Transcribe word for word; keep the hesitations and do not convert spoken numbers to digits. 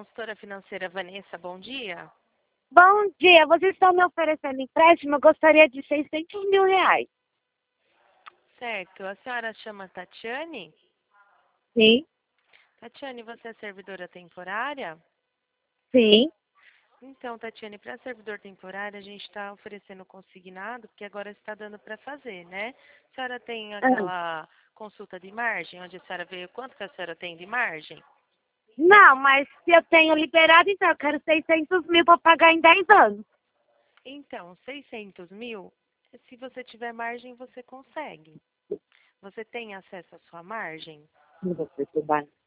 consultora financeira Vanessa, bom dia. Bom dia, vocês estão me oferecendo empréstimo? Eu gostaria de seiscentos mil reais. Certo, a senhora chama Tatiane? Sim, Tatiane, você é servidora temporária? sim. Então, Tatiane, para servidor temporário, a gente está oferecendo consignado, porque agora está dando para fazer, né? A senhora tem Ah. aquela consulta de margem, onde a senhora vê quanto que a senhora tem de margem? Não, mas se eu tenho liberado, então eu quero seiscentos mil para pagar em dez anos. Então, seiscentos mil, se você tiver margem, você consegue. Você tem acesso à sua margem? Você, Tubá.